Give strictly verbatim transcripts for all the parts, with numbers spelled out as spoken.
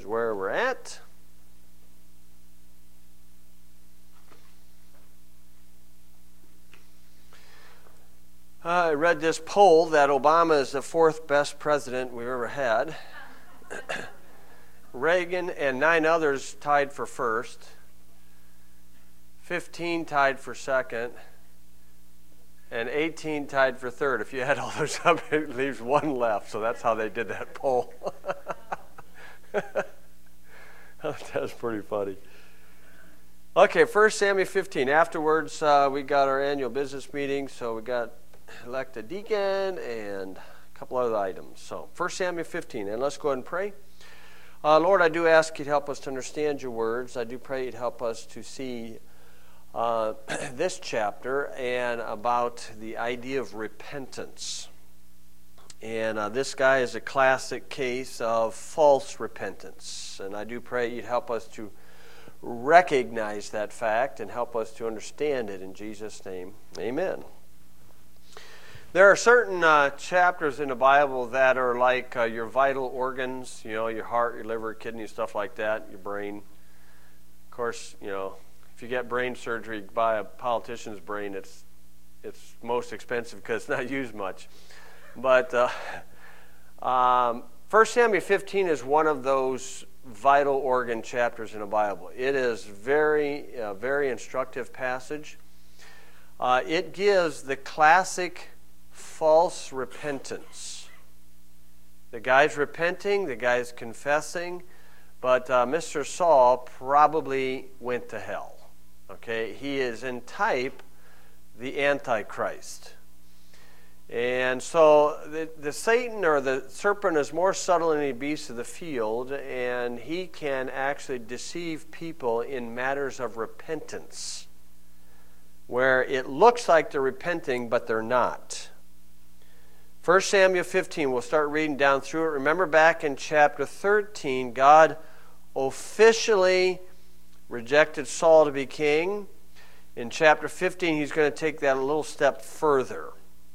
where we're at. Uh, I read this poll that Obama is the fourth best president we've ever had. Reagan and nine others tied for first. fifteen tied for second. And eighteen tied for third. If you add all those up, it leaves one left. So that's how they did that poll. That's pretty funny. Okay, First Samuel fifteen. Afterwards, uh, we got our annual business meeting. So we got elect a deacon and a couple other items. So First Samuel fifteen. And let's go ahead and pray. Uh, Lord, I do ask you to help us to understand your words. I do pray you'd help us to see uh, this chapter and about the idea of repentance. And uh, this guy is a classic case of false repentance. And I do pray you'd help us to recognize that fact and help us to understand it in Jesus' name. Amen. There are certain uh, chapters in the Bible that are like uh, your vital organs, you know, your heart, your liver, kidney, stuff like that, your brain. Of course, you know, if you get brain surgery by a politician's brain, it's it's most expensive because it's not used much. But uh, um, First Samuel fifteen is one of those vital organ chapters in the Bible. It is very, uh, very instructive passage. Uh, it gives the classic false repentance. The guy's repenting, the guy's confessing, but uh, Mister Saul probably went to hell. Okay, he is in type the Antichrist. And so the, the Satan or the serpent is more subtle than any beast of the field, and he can actually deceive people in matters of repentance, where it looks like they're repenting, but they're not. First Samuel fifteen, we'll start reading down through it. Remember back in chapter thirteen, God officially rejected Saul to be king. In chapter fifteen, he's going to take that a little step further.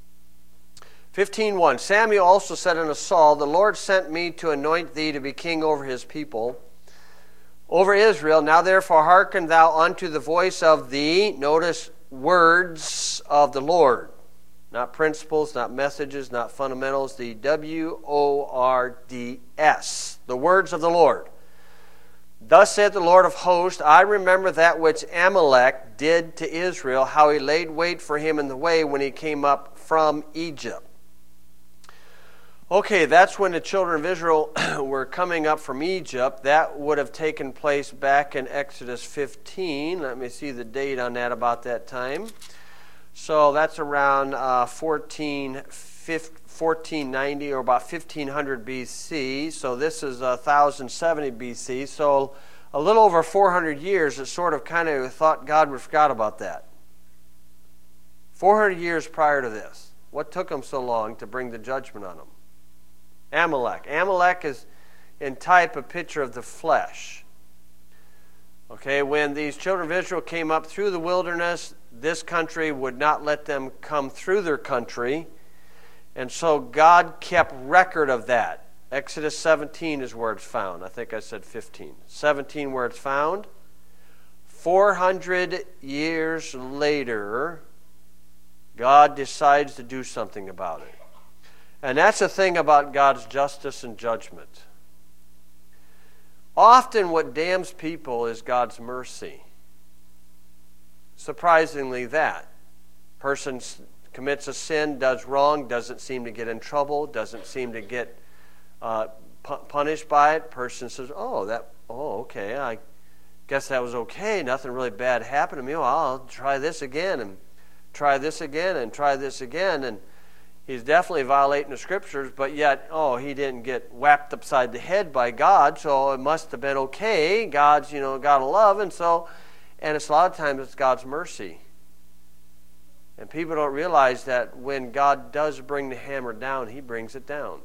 fifteen one, Samuel also said unto Saul, the Lord sent me to anoint thee to be king over his people, over Israel. Now therefore hearken thou unto the voice of the, notice, words of the Lord. Not principles, not messages, not fundamentals. The W O R D S. The words of the Lord. Thus saith the Lord of hosts, I remember that which Amalek did to Israel, how he laid wait for him in the way when he came up from Egypt. Okay, that's when the children of Israel were coming up from Egypt. That would have taken place back in Exodus fifteen. Let me see the date on that about that time. So that's around uh, fourteen ninety or about fifteen hundred B C. So this is one thousand seventy B C. So a little over four hundred years, it sort of kind of thought God would forgot about that. four hundred years prior to this. What took them so long to bring the judgment on them? Amalek. Amalek is in type a picture of the flesh. Okay, when these children of Israel came up through the wilderness, this country would not let them come through their country. And so God kept record of that. Exodus seventeen is where it's found. I think I said fifteen. seventeen where it's found. four hundred years later, God decides to do something about it. And that's the thing about God's justice and judgment. Often what damns people is God's mercy. Surprisingly that. Person commits a sin, does wrong, doesn't seem to get in trouble, doesn't seem to get uh, pu- punished by it. Person says, oh, that, oh, okay, I guess that was okay. Nothing really bad happened to me. Well, I'll try this again and try this again and try this again. And he's definitely violating the scriptures, but yet, oh, he didn't get whacked upside the head by God, so it must have been okay. God's, you know, God of love, and so, and it's a lot of times it's God's mercy. And people don't realize that when God does bring the hammer down, he brings it down.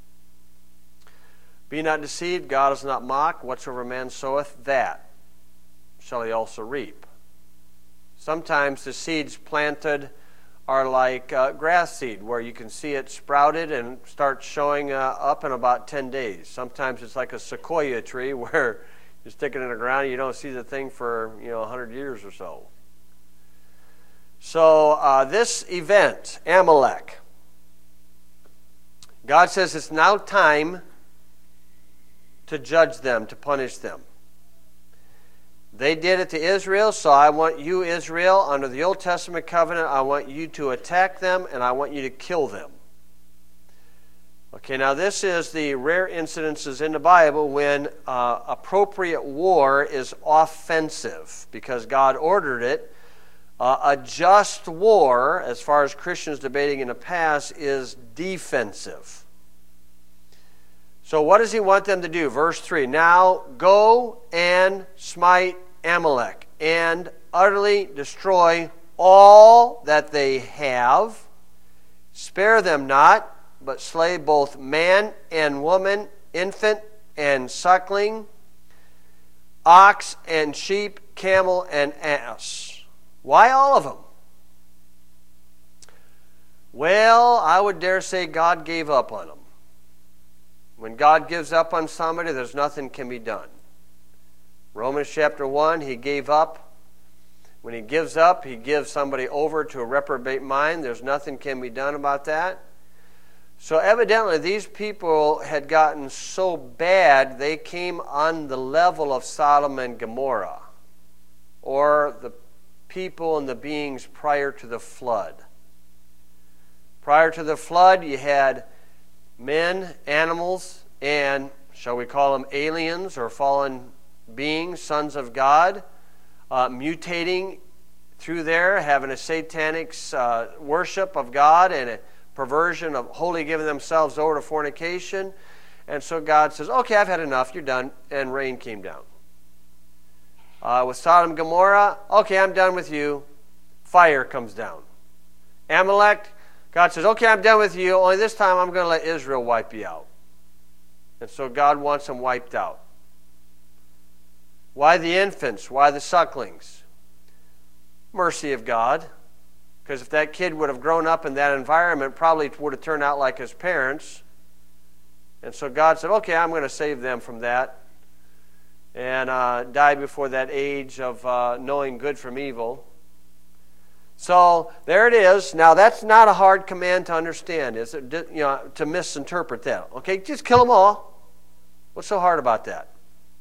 Be not deceived, God is not mocked. Whatsoever man soweth, that shall he also reap. Sometimes the seeds planted are like uh, grass seed, where you can see it sprouted and start showing uh, up in about ten days. Sometimes it's like a sequoia tree where you stick it in the ground and you don't see the thing for, you know, one hundred years or so. So uh, this event, Amalek, God says it's now time to judge them, to punish them. They did it to Israel, so I want you, Israel, under the Old Testament covenant, I want you to attack them and I want you to kill them. Okay, now this is the rare incidences in the Bible when uh, appropriate war is offensive, because God ordered it. Uh, a just war, as far as Christians debating in the past, is defensive. So what does he want them to do? Verse three, now go and smite Amalek and utterly destroy all that they have. Spare them not, but slay both man and woman, infant and suckling, ox and sheep, camel and ass. Why all of them? Well, I would dare say God gave up on them. When God gives up on somebody, there's nothing can be done. Romans chapter one, he gave up. When he gives up, he gives somebody over to a reprobate mind. There's nothing can be done about that. So evidently, these people had gotten so bad, they came on the level of Sodom and Gomorrah, or the people and the beings prior to the flood. Prior to the flood, you had men, animals, and, shall we call them aliens or fallen beings, sons of God, uh, mutating through there, having a satanic uh, worship of God and a perversion of wholly giving themselves over to fornication. And so God says, okay, I've had enough, you're done, and rain came down. Uh, with Sodom and Gomorrah, okay, I'm done with you. Fire comes down. Amalek, God says, okay, I'm done with you. Only this time I'm going to let Israel wipe you out. And so God wants them wiped out. Why the infants? Why the sucklings? Mercy of God. Because if that kid would have grown up in that environment, probably would have turned out like his parents. And so God said, okay, I'm going to save them from that. And uh, die before that age of uh, knowing good from evil. So there it is. Now that's not a hard command to understand, is it? You know, to misinterpret that. Okay, just kill them all. What's so hard about that?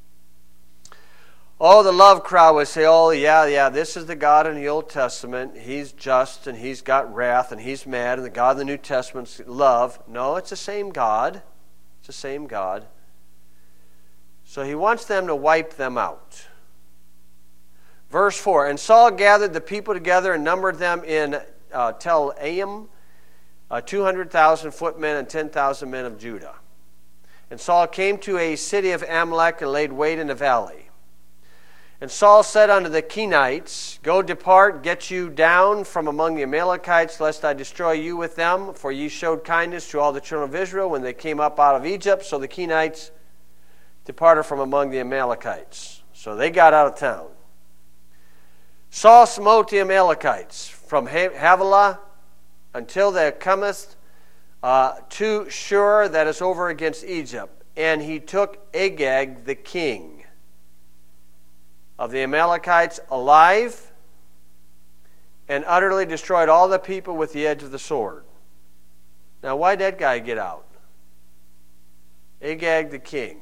Oh, the love crowd would say, oh, yeah, yeah, this is the God in the Old Testament. He's just and he's got wrath and he's mad, and the God in the New Testament's love. No, it's the same God. It's the same God. So he wants them to wipe them out. Verse four, and Saul gathered the people together and numbered them in uh, Tel Aim, uh, two hundred thousand footmen and ten thousand men of Judah. And Saul came to a city of Amalek and laid wait in the valley. And Saul said unto the Kenites, go depart, get you down from among the Amalekites, lest I destroy you with them. For ye showed kindness to all the children of Israel when they came up out of Egypt. So the Kenites departed from among the Amalekites. So they got out of town. Saul smote the Amalekites from Havilah until there cometh uh, to Shur, that is over against Egypt. And he took Agag the king of the Amalekites alive, and utterly destroyed all the people with the edge of the sword. Now why'd that guy get out? Agag the king.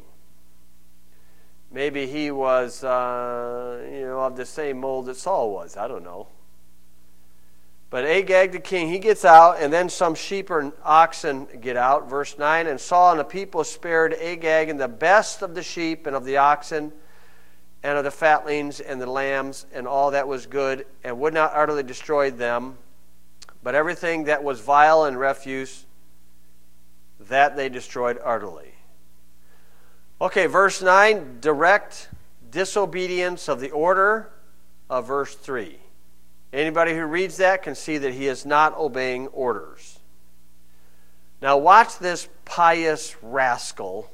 Maybe he was, uh, you know, of the same mold that Saul was. I don't know. But Agag the king, he gets out, and then some sheep and oxen get out. Verse nine, and Saul and the people spared Agag and the best of the sheep and of the oxen and of the fatlings and the lambs and all that was good, and would not utterly destroy them. But everything that was vile and refuse, that they destroyed utterly. Okay, verse nine, direct disobedience of the order of verse three. Anybody who reads that can see that he is not obeying orders. Now watch this pious rascal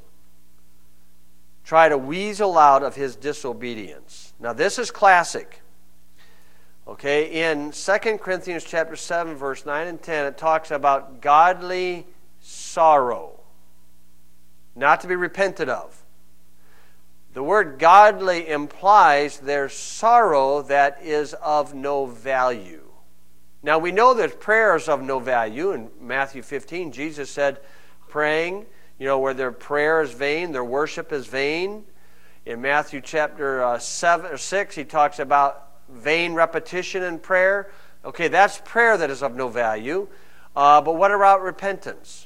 try to weasel out of his disobedience. Now this is classic. Okay, in Second Corinthians chapter seven, verse nine and ten, it talks about godly sorrow, not to be repented of. The word godly implies there's sorrow that is of no value. Now we know that prayer is of no value. In Matthew fifteen, Jesus said, praying, you know, where their prayer is vain, their worship is vain. In Matthew chapter uh, seven or six, he talks about vain repetition in prayer. Okay, that's prayer that is of no value. Uh, but what about repentance?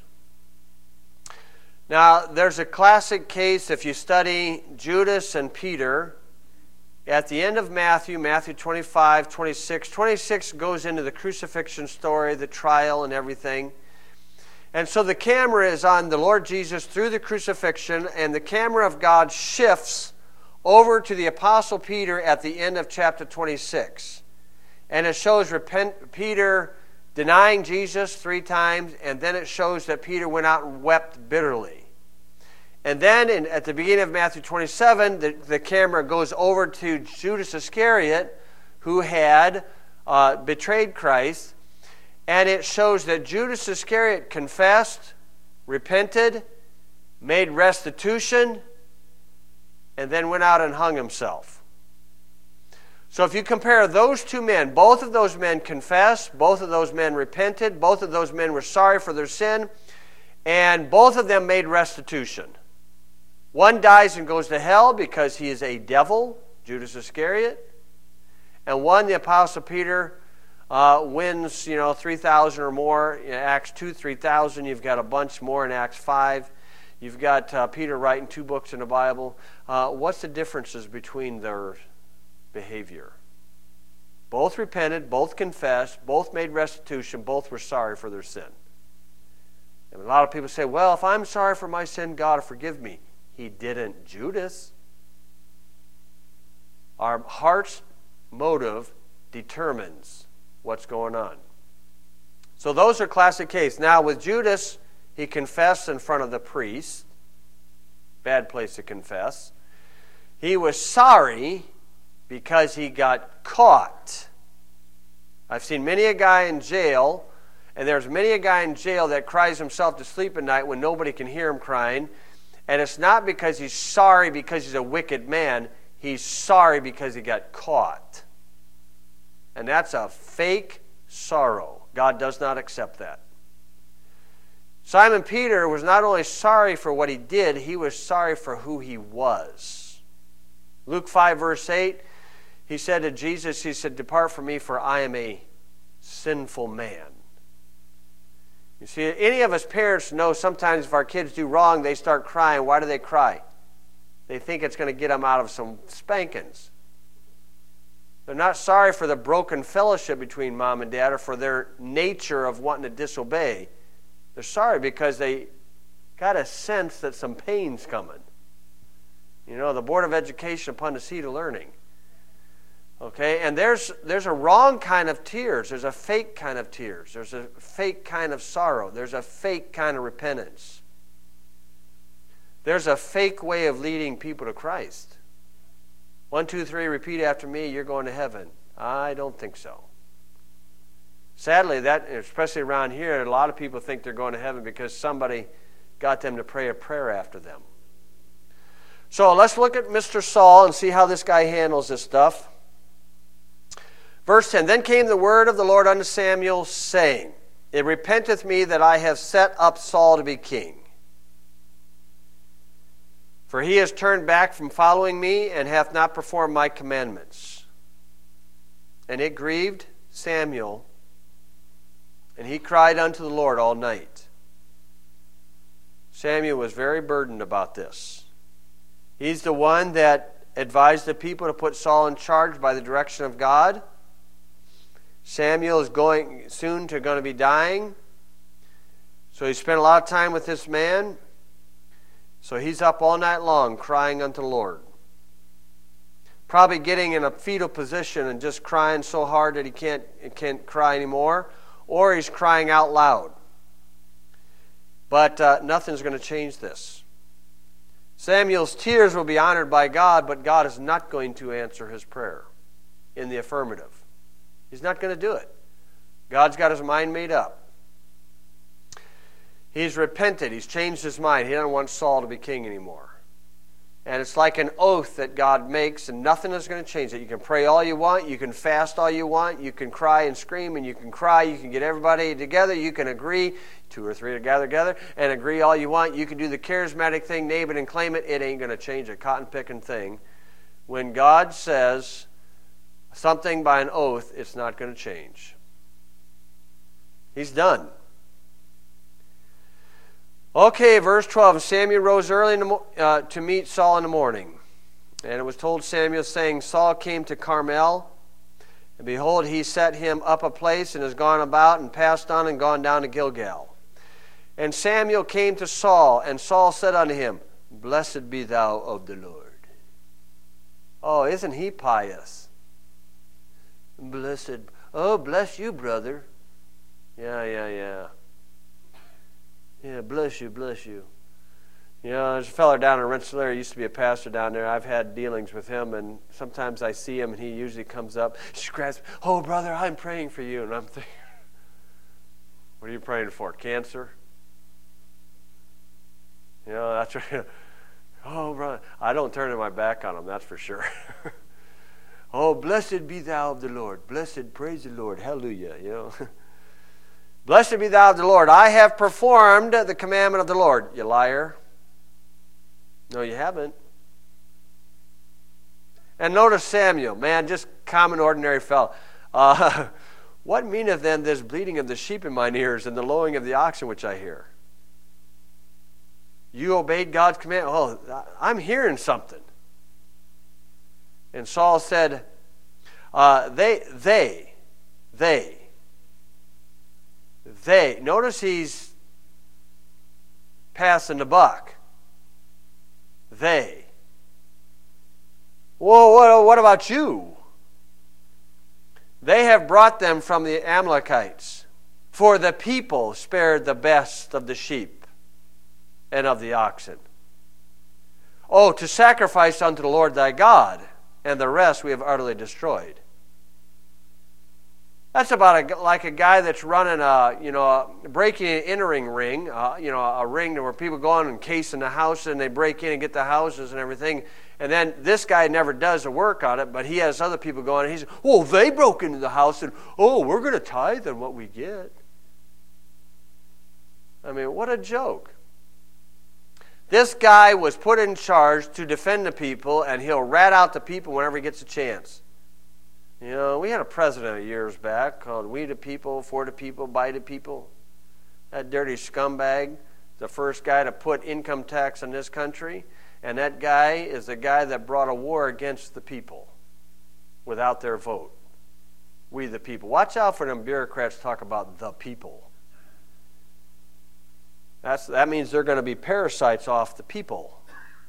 Now, there's a classic case if you study Judas and Peter. At the end of Matthew, Matthew twenty-five, twenty-six, twenty-six goes into the crucifixion story, the trial and everything. And so the camera is on the Lord Jesus through the crucifixion, and the camera of God shifts over to the Apostle Peter at the end of chapter twenty-six. And it shows repent, Peter denying Jesus three times, and then it shows that Peter went out and wept bitterly. And then in, at the beginning of Matthew twenty-seven, the, the camera goes over to Judas Iscariot, who had uh, betrayed Christ. And it shows that Judas Iscariot confessed, repented, made restitution, and then went out and hung himself. So if you compare those two men, both of those men confessed, both of those men repented, both of those men were sorry for their sin, and both of them made restitution. One dies and goes to hell because he is a devil, Judas Iscariot, and one, the Apostle Peter, uh, wins, you know, three thousand or more. In Acts two, three thousand. You've got a bunch more in Acts five. You've got uh, Peter writing two books in the Bible. Uh, what's the differences between their behavior? Both repented, both confessed, both made restitution, both were sorry for their sin. And a lot of people say, well, if I'm sorry for my sin, God will forgive me. He didn't, Judas. Our heart's motive determines what's going on. So those are classic cases. Now with Judas, he confessed in front of the priest. Bad place to confess. He was sorry because he got caught. I've seen many a guy in jail, and there's many a guy in jail that cries himself to sleep at night when nobody can hear him crying. And it's not because he's sorry because he's a wicked man. He's sorry because he got caught. And that's a fake sorrow. God does not accept that. Simon Peter was not only sorry for what he did, he was sorry for who he was. Luke five, verse eight, he said to Jesus, he said, depart from me, for I am a sinful man. You see, any of us parents know sometimes if our kids do wrong, they start crying. Why do they cry? They think it's going to get them out of some spankings. They're not sorry for the broken fellowship between mom and dad or for their nature of wanting to disobey. They're sorry because they got a sense that some pain's coming. You know, the Board of Education upon the seat of learning. Okay, and there's there's a wrong kind of tears. There's a fake kind of tears. There's a fake kind of sorrow. There's a fake kind of repentance. There's a fake way of leading people to Christ. One, two, three, repeat after me, you're going to heaven. I don't think so. Sadly, that, especially around here, a lot of people think they're going to heaven because somebody got them to pray a prayer after them. So let's look at Mister Saul and see how this guy handles this stuff. Verse ten, then came the word of the Lord unto Samuel, saying, it repenteth me that I have set up Saul to be king. For he has turned back from following me, and hath not performed my commandments. And it grieved Samuel, and he cried unto the Lord all night. Samuel was very burdened about this. He's the one that advised the people to put Saul in charge by the direction of God. Samuel is going soon to going to be dying. So he spent a lot of time with this man. So he's up all night long crying unto the Lord. Probably getting in a fetal position and just crying so hard that he can't, he can't cry anymore. Or he's crying out loud. But uh, nothing's going to change this. Samuel's tears will be honored by God, but God is not going to answer his prayer in the affirmative. He's not going to do it. God's got his mind made up. He's repented. He's changed his mind. He doesn't want Saul to be king anymore. And it's like an oath that God makes, and nothing is going to change it. You can pray all you want. You can fast all you want. You can cry and scream, and you can cry. You can get everybody together. You can agree, two or three to gather together, and agree all you want. You can do the charismatic thing, name it and claim it. It ain't going to change a cotton-picking thing. When God says something by an oath, it's not going to change. He's done. Okay, verse twelve. Samuel rose early in the mo- uh, to meet Saul in the morning. And it was told Samuel, saying, Saul came to Carmel, and behold, he set him up a place, and has gone about, and passed on, and gone down to Gilgal. And Samuel came to Saul, and Saul said unto him, Blessed be thou of the Lord. Oh, isn't he pious? Blessed. Oh, bless you, brother. Yeah, yeah, yeah. Yeah, bless you, bless you. You know, there's a fellow down in Rensselaer, used to be a pastor down there. I've had dealings with him, and sometimes I see him, and he usually comes up, she grabs, oh, brother, I'm praying for you. And I'm thinking, what are you praying for, cancer? You know, that's right. Oh, brother, I don't turn my back on him, that's for sure. Oh, blessed be thou of the Lord. Blessed, praise the Lord. Hallelujah, you know. Blessed be thou of the Lord. I have performed the commandment of the Lord. You liar. No, you haven't. And notice Samuel. Man, just common, ordinary fellow. Uh, what meaneth then this bleating of the sheep in mine ears and the lowing of the oxen which I hear? You obeyed God's command. Oh, I'm hearing something. And Saul said, uh, they, they, they, They. Notice he's passing the buck. They. Whoa, what, what about you? They have brought them from the Amalekites, for the people spared the best of the sheep and of the oxen. Oh, to sacrifice unto the Lord thy God, and the rest we have utterly destroyed. That's about a, like a guy that's running a, you know, a breaking and entering ring, uh, you know, a ring where people go on and case in the house and they break in and get the houses and everything. And then this guy never does the work on it, but he has other people going, and he's, oh, they broke into the house, and, oh, we're going to tithe on what we get. I mean, what a joke. This guy was put in charge to defend the people, and he'll rat out the people whenever he gets a chance. You know, we had a president years back called We the People, For the People, By the People. That dirty scumbag, the first guy to put income tax in this country, and that guy is the guy that brought a war against the people without their vote. We the people. Watch out for them bureaucrats talk about the people. That's, that means they're going to be parasites off the people.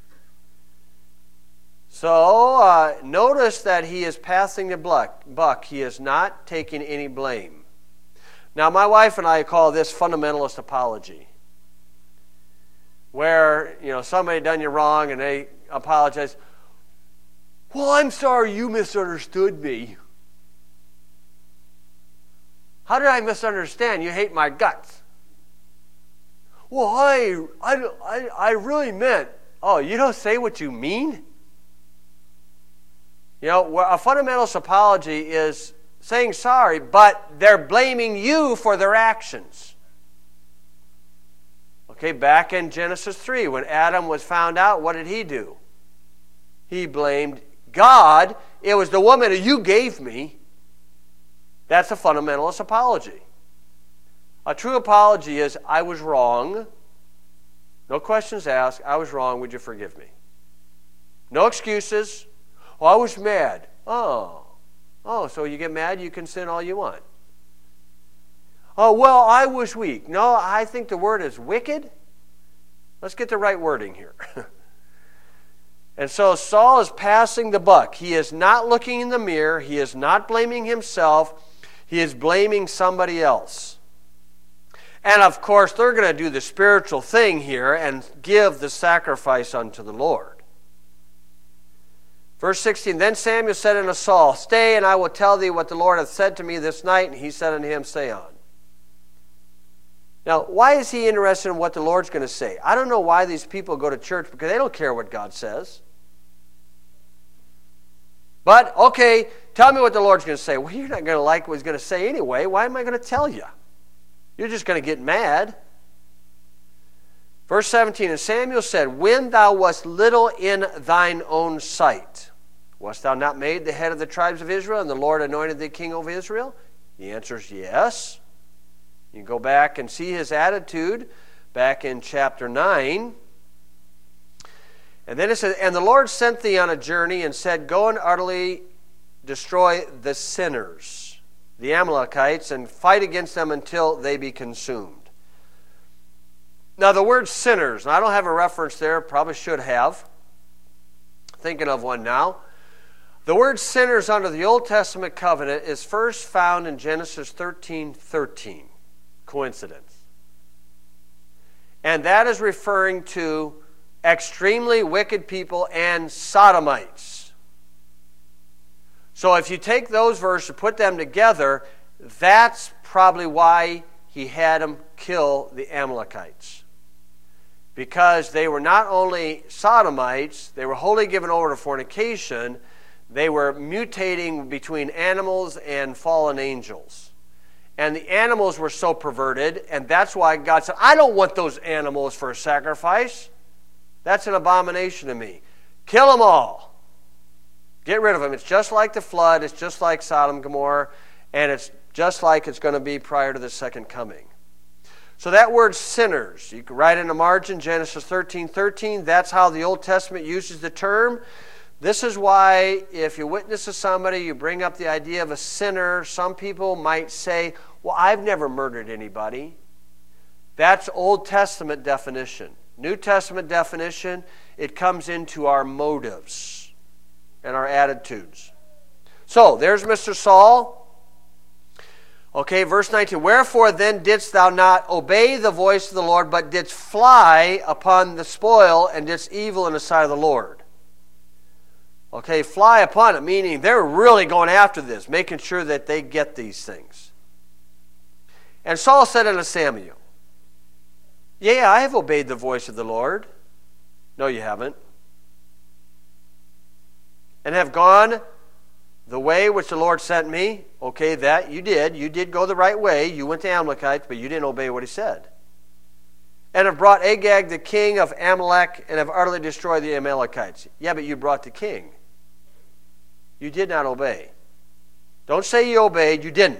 So, uh, notice that he is passing the buck. He is not taking any blame. Now, my wife and I call this fundamentalist apology, where, you know, somebody done you wrong and they apologize. Well, I'm sorry you misunderstood me. How did I misunderstand? You hate my guts. Well, I, I, I really meant, oh, you don't say what you mean? You know, a fundamentalist apology is saying sorry, but they're blaming you for their actions. Okay, back in Genesis three, when Adam was found out, what did he do? He blamed God. It was the woman that you gave me. That's a fundamentalist apology. A true apology is, I was wrong. No questions asked. I was wrong. Would you forgive me? No excuses. Oh, I was mad. Oh. Oh, so you get mad, you can sin all you want. Oh, well, I was weak. No, I think the word is wicked. Let's get the right wording here. And so Saul is passing the buck. He is not looking in the mirror. He is not blaming himself. He is blaming somebody else. And of course, they're going to do the spiritual thing here and give the sacrifice unto the Lord. Verse sixteen, then Samuel said unto Saul, stay, and I will tell thee what the Lord hath said to me this night. And he said unto him, stay on. Now, why is he interested in what the Lord's going to say? I don't know why these people go to church, because they don't care what God says. But, okay, tell me what the Lord's going to say. Well, you're not going to like what he's going to say anyway. Why am I going to tell you? You're just going to get mad. Verse seventeen, and Samuel said, when thou wast little in thine own sight, wast thou not made the head of the tribes of Israel, and the Lord anointed thee king over Israel? The answer is yes. You go back and see his attitude back in chapter nine. And then it says, and the Lord sent thee on a journey and said, go and utterly destroy the sinners, the Amalekites, and fight against them until they be consumed. Now the word sinners, and I don't have a reference there, probably should have. Thinking of one now. The word sinners under the Old Testament covenant is first found in Genesis thirteen thirteen. Coincidence. And that is referring to extremely wicked people and sodomites. So if you take those verses and put them together, that's probably why he had them kill the Amalekites. Because they were not only sodomites, they were wholly given over to fornication, they were mutating between animals and fallen angels. And the animals were so perverted, and that's why God said, I don't want those animals for a sacrifice. That's an abomination to me. Kill them all. Get rid of them. It's just like the flood. It's just like Sodom and Gomorrah. And it's just like it's going to be prior to the second coming. So that word sinners, you can write in the margin, Genesis thirteen thirteen. That's how the Old Testament uses the term. This is why if you witness to somebody, you bring up the idea of a sinner, some people might say, well, I've never murdered anybody. That's Old Testament definition. New Testament definition, it comes into our motives and our attitudes. So, there's Mister Saul. Okay, verse nineteen. Wherefore then didst thou not obey the voice of the Lord, but didst fly upon the spoil, and didst evil in the sight of the Lord? Okay, fly upon it, meaning they're really going after this, making sure that they get these things. And Saul said unto Samuel, Yea, I have obeyed the voice of the Lord. No, you haven't. And have gone the way which the Lord sent me. Okay, that you did. You did go the right way. You went to Amalekites, but you didn't obey what he said. And have brought Agag, the king of Amalek, and have utterly destroyed the Amalekites. Yeah, but you brought the king. You did not obey. Don't say you obeyed. You didn't.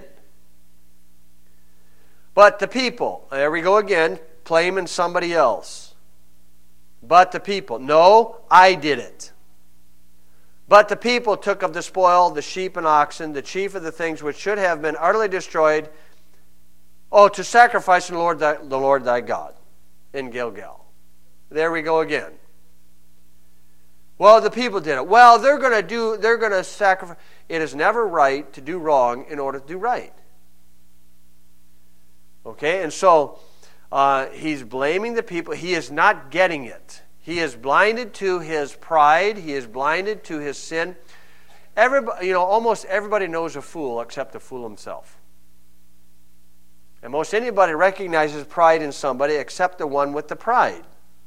But the people, there we go again, claiming somebody else. But the people, no, I did it. But the people took of the spoil the sheep and oxen, the chief of the things which should have been utterly destroyed, oh, to sacrifice to the Lord thy, the Lord thy God in Gilgal. There we go again. Well, the people did it. Well, they're going to do, they're going to sacrifice. It is never right to do wrong in order to do right. Okay, and so uh, he's blaming the people. He is not getting it. He is blinded to his pride. He is blinded to his sin. Everybody, you know, almost everybody knows a fool except the fool himself. And most anybody recognizes pride in somebody except the one with the pride.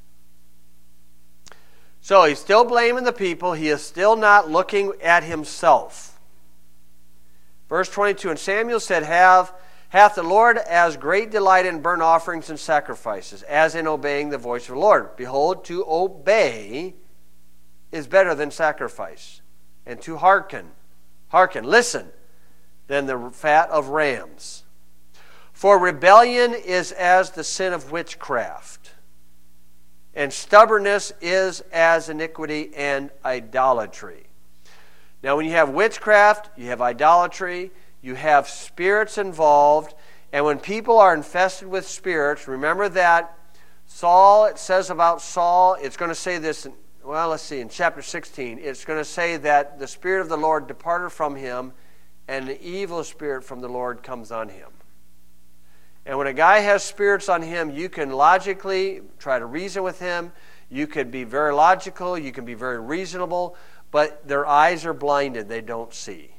So he's still blaming the people. He is still not looking at himself. Verse twenty-two, and Samuel said, Have, hath the Lord as great delight in burnt offerings and sacrifices, as in obeying the voice of the Lord. Behold, to obey is better than sacrifice, and to hearken, hearken, listen, than the fat of rams. For rebellion is as the sin of witchcraft, and stubbornness is as iniquity and idolatry. Now, when you have witchcraft, you have idolatry, you have spirits involved, and when people are infested with spirits, remember that Saul, it says about Saul, it's going to say this, in, well, let's see, in chapter sixteen, it's going to say that the Spirit of the Lord departed from him, and the evil spirit from the Lord comes on him. And when a guy has spirits on him, you can logically try to reason with him. You could be very logical, you can be very reasonable, but their eyes are blinded. They don't see.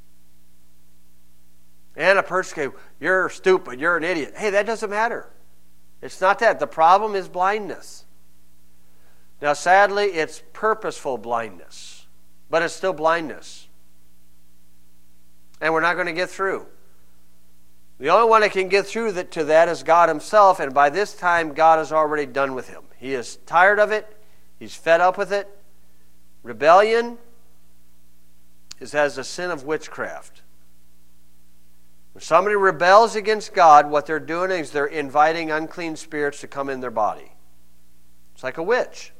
And a person can say, you're stupid, you're an idiot. Hey, that doesn't matter. It's not that. The problem is blindness. Now, sadly, it's purposeful blindness, but it's still blindness. And we're not going to get through. The only one that can get through that, to that is God himself, and by this time, God is already done with him. He is tired of it. He's fed up with it. Rebellion is as a sin of witchcraft. When somebody rebels against God, what they're doing is they're inviting unclean spirits to come in their body. It's like a witch.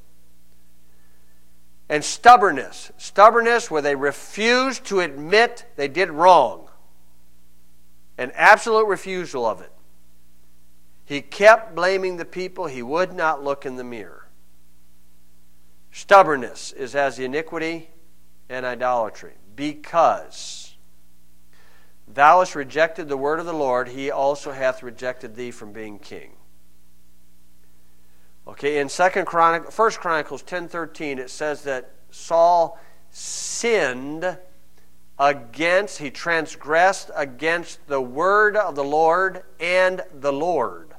And stubbornness. Stubbornness where they refuse to admit they did wrong. An absolute refusal of it. He kept blaming the people. He would not look in the mirror. Stubbornness is as the iniquity and idolatry. Because thou hast rejected the word of the Lord, he also hath rejected thee from being king. Okay, in Second Chronic, First Chronicles ten thirteen, it says that Saul sinned against, he transgressed against the word of the Lord and the Lord.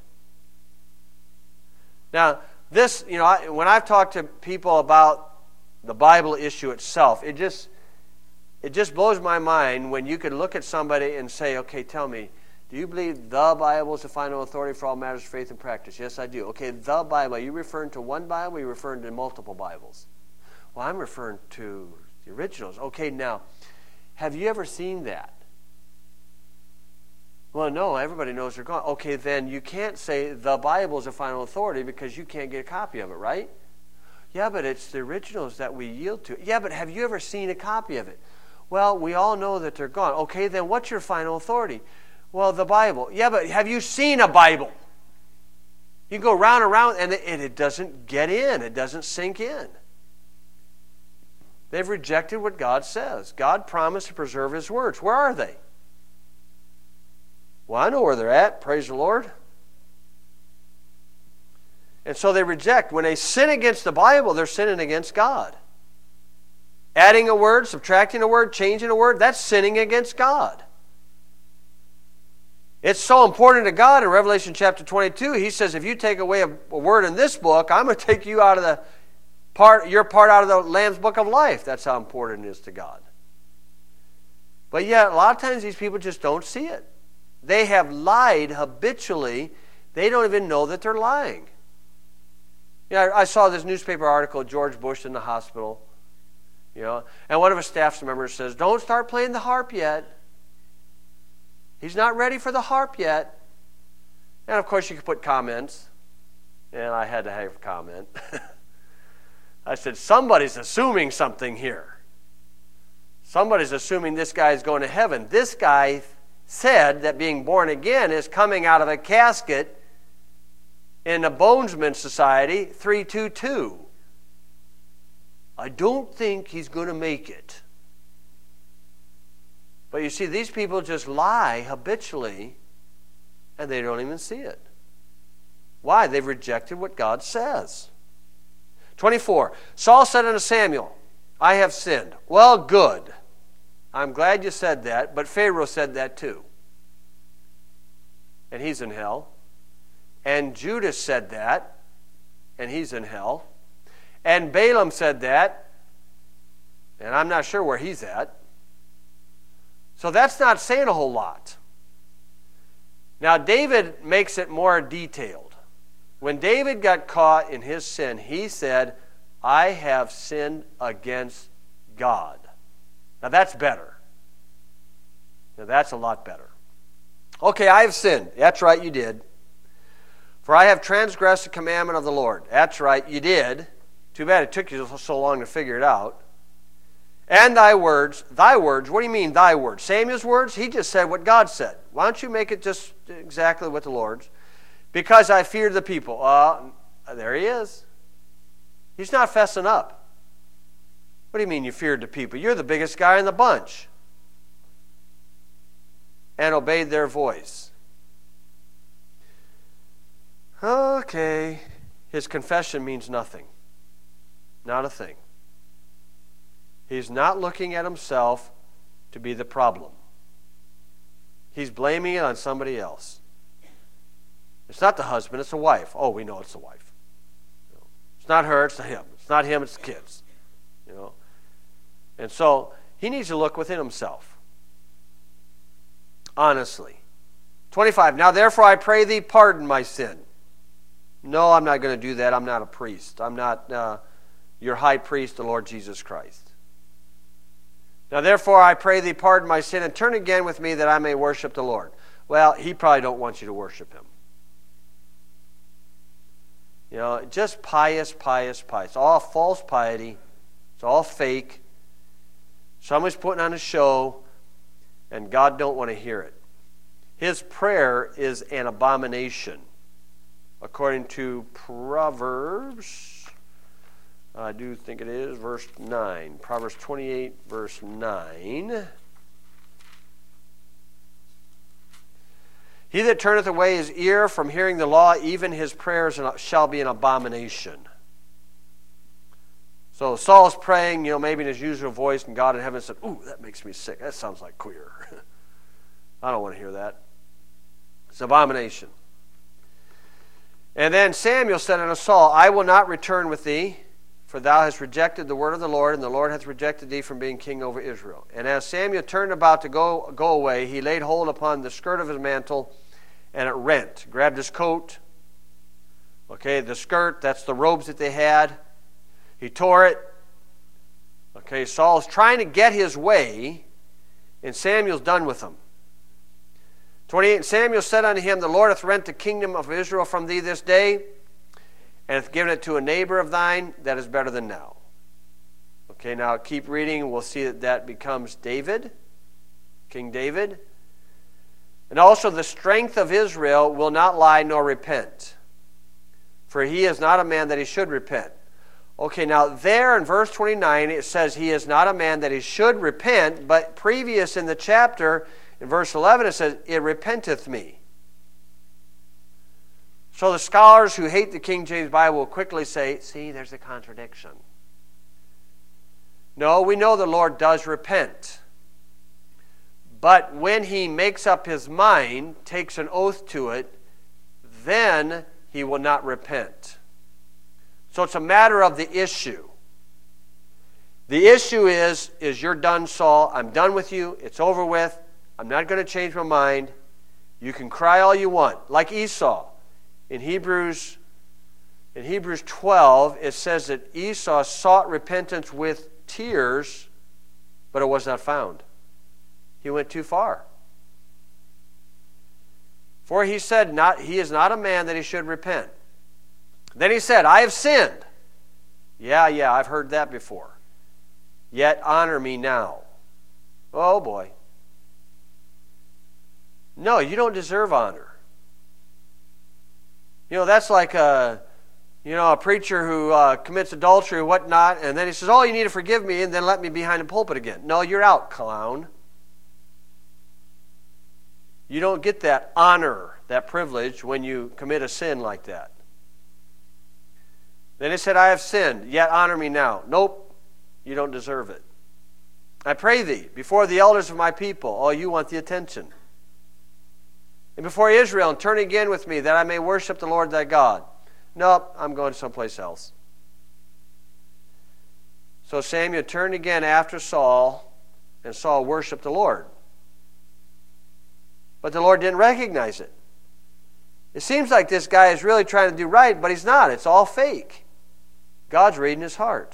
Now, this, you know, I, when I've talked to people about the Bible issue itself, it just it just blows my mind when you could look at somebody and say, okay, tell me, do you believe the Bible is the final authority for all matters of faith and practice? Yes, I do. Okay, the Bible, are you referring to one Bible or are you referring to multiple Bibles? Well, I'm referring to the originals. Okay, now, have you ever seen that? Well, no, everybody knows they're gone. Okay, then you can't say the Bible is the final authority because you can't get a copy of it, right? Yeah, but it's the originals that we yield to. Yeah, but have you ever seen a copy of it? Well, we all know that they're gone. Okay, then what's your final authority? Well, the Bible. Yeah, but have you seen a Bible? You can go round and round, and it, and it doesn't get in. It doesn't sink in. They've rejected what God says. God promised to preserve his words. Where are they? Well, I know where they're at. Praise the Lord. And so they reject. When they sin against the Bible, they're sinning against God. Adding a word, subtracting a word, changing a word, that's sinning against God. It's so important to God in Revelation chapter twenty-two. He says, if you take away a, a word in this book, I'm going to take you out of the part, your part out of the Lamb's book of life. That's how important it is to God. But yet, a lot of times these people just don't see it. They have lied habitually. They don't even know that they're lying. You know, I, I saw this newspaper article, George Bush in the hospital. You know, and one of his staff members says, don't start playing the harp yet. He's not ready for the harp yet. And of course you could put comments. And I had to have a comment. I said, somebody's assuming something here. Somebody's assuming this guy is going to heaven. This guy said that being born again is coming out of a casket in the Bonesman Society three two two. I don't think he's going to make it. But you see, these people just lie habitually, and they don't even see it. Why? They've rejected what God says. twenty-four, Saul said unto Samuel, I have sinned. Well, good. I'm glad you said that, but Pharaoh said that too. And he's in hell. And Judas said that, and he's in hell. And Balaam said that, and I'm not sure where he's at. So that's not saying a whole lot. Now, David makes it more detailed. When David got caught in his sin, he said, I have sinned against God. Now, that's better. Now, that's a lot better. Okay, I have sinned. That's right, you did. For I have transgressed the commandment of the Lord. That's right, you did. Too bad it took you so long to figure it out. And thy words, thy words, what do you mean thy words? Samuel's words? He just said what God said. Why don't you make it just exactly what the Lord's? Because I feared the people. Uh, there he is. He's not fessing up. What do you mean you feared the people? You're the biggest guy in the bunch. And obeyed their voice. Okay. His confession means nothing. Not a thing. He's not looking at himself to be the problem. He's blaming it on somebody else. It's not the husband, it's the wife. Oh, we know it's the wife. You know, it's not her, it's him. It's not him, it's the kids. You know. And so he needs to look within himself. Honestly. twenty-five. Now therefore I pray thee, pardon my sin. No, I'm not going to do that. I'm not a priest. I'm not uh, your high priest, the Lord Jesus Christ. Now therefore I pray thee, pardon my sin, and turn again with me that I may worship the Lord. Well, he probably don't want you to worship him. You know, just pious, pious, pious. It's all false piety. It's all fake. Somebody's putting on a show, and God don't want to hear it. His prayer is an abomination. According to Proverbs, I do think it is, verse nine. Proverbs twenty-eight, verse nine. He that turneth away his ear from hearing the law, even his prayers shall be an abomination. So Saul's praying, you know, maybe in his usual voice, and God in heaven said, ooh, that makes me sick. That sounds like queer. I don't want to hear that. It's an abomination. And then Samuel said unto Saul, I will not return with thee, for thou hast rejected the word of the Lord, and the Lord hath rejected thee from being king over Israel. And as Samuel turned about to go, go away, he laid hold upon the skirt of his mantle, and it rent. Grabbed his coat. Okay, the skirt, that's the robes that they had. He tore it. Okay, Saul's trying to get his way, and Samuel's done with him. twenty-eight, and Samuel said unto him, the Lord hath rent the kingdom of Israel from thee this day, and hath given it to a neighbor of thine that is better than now. Okay, now keep reading. We'll see that that becomes David, King David. And also the strength of Israel will not lie nor repent, for he is not a man that he should repent. Okay, now there in verse twenty-nine it says he is not a man that he should repent, but previous in the chapter, in verse eleven it says, it repenteth me. So the scholars who hate the King James Bible will quickly say, see, there's a contradiction. No, we know the Lord does repent. But when he makes up his mind, takes an oath to it, then he will not repent. So it's a matter of the issue. The issue is, is you're done, Saul. I'm done with you. It's over with. I'm not going to change my mind. You can cry all you want. Like Esau. In Hebrews, in Hebrews twelve, it says that Esau sought repentance with tears, but it was not found. He went too far. For he said, not, he is not a man that he should repent. Then he said, I have sinned. Yeah, yeah, I've heard that before. Yet honor me now. Oh boy. No, you don't deserve honor. You know, that's like a, you know, a preacher who uh, commits adultery or whatnot, and then he says, oh, you need to forgive me, and then let me behind the pulpit again. No, you're out, clown. You don't get that honor, that privilege, when you commit a sin like that. Then he said, I have sinned, yet honor me now. Nope, you don't deserve it. I pray thee, before the elders of my people, oh, you want the attention. And before Israel, and turn again with me, that I may worship the Lord thy God. Nope, I'm going someplace else. So Samuel turned again after Saul, and Saul worshiped the Lord. But the Lord didn't recognize it. It seems like this guy is really trying to do right, but he's not. It's all fake. God's reading his heart.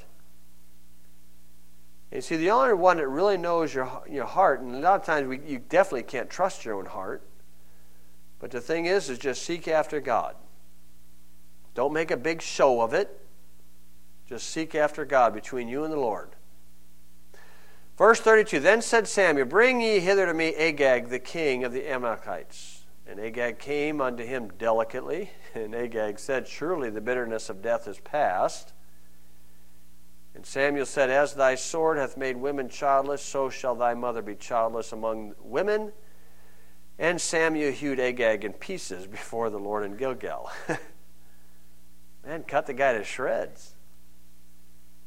And see, the only one that really knows your, your heart, and a lot of times we, you definitely can't trust your own heart, but the thing is, is just seek after God. Don't make a big show of it. Just seek after God between you and the Lord. Verse thirty-two, then said Samuel, bring ye hither to me Agag, the king of the Amalekites. And Agag came unto him delicately, and Agag said, surely the bitterness of death is past. And Samuel said, as thy sword hath made women childless, so shall thy mother be childless among women. And Samuel hewed Agag in pieces before the Lord in Gilgal. Man, cut the guy to shreds.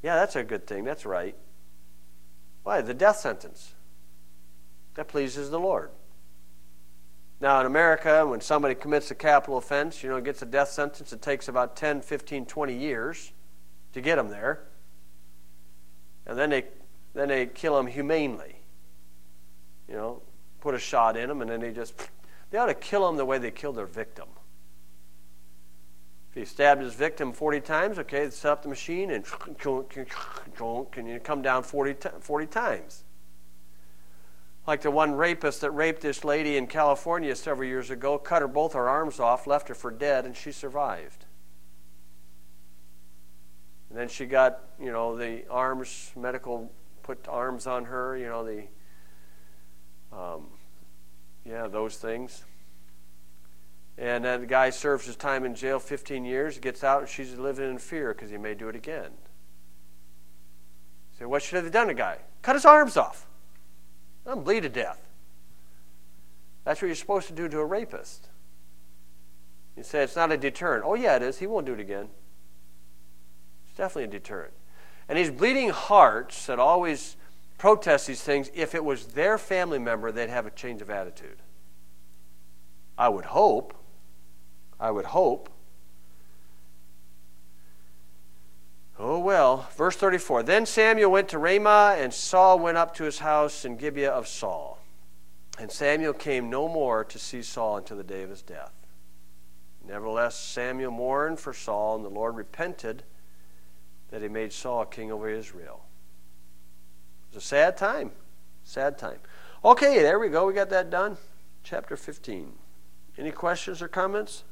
Yeah, that's a good thing. That's right. Why? The death sentence. That pleases the Lord. Now, in America, when somebody commits a capital offense, you know, gets a death sentence, it takes about ten, fifteen, twenty years to get them there. And then they then they kill them humanely. You know, put a shot in them, and then they just, they ought to kill them the way they killed their victim. If he stabbed his victim forty times, okay, set up the machine and can you come down forty, forty times. Like the one rapist that raped this lady in California several years ago, cut her both her arms off, left her for dead, and she survived. And then she got, you know, the arms, medical put arms on her, you know, the, um, yeah, those things. And then the guy serves his time in jail fifteen years, gets out, and she's living in fear because he may do it again. So what should have done to the guy? Cut his arms off. Let him bleed to death. That's what you're supposed to do to a rapist. You say it's not a deterrent. Oh, yeah, it is. He won't do it again. It's definitely a deterrent. And these bleeding hearts that always protest these things, if it was their family member, they'd have a change of attitude. I would hope. I would hope. Oh, well. Verse thirty-four. Then Samuel went to Ramah, and Saul went up to his house in Gibeah of Saul. And Samuel came no more to see Saul until the day of his death. Nevertheless, Samuel mourned for Saul, and the Lord repented that he made Saul king over Israel. It was a sad time. Sad time. Okay, there we go. We got that done. Chapter fifteen. Any questions or comments?